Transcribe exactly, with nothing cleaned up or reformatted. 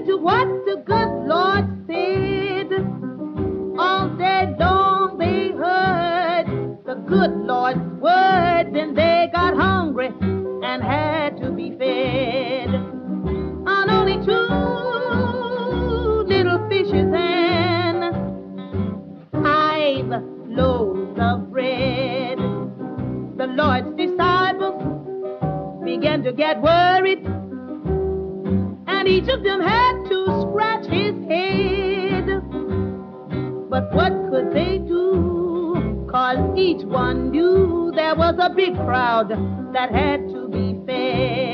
to what the good Lord said. All day long they heard the good Lord's words, and they got hungry and had to be fed. On only two little fishes and five loaves of bread. The Lord's disciples began to get worried, and each of them had to scratch his head. But what could they do? 'Cause each one knew there was a big crowd that had to be fed.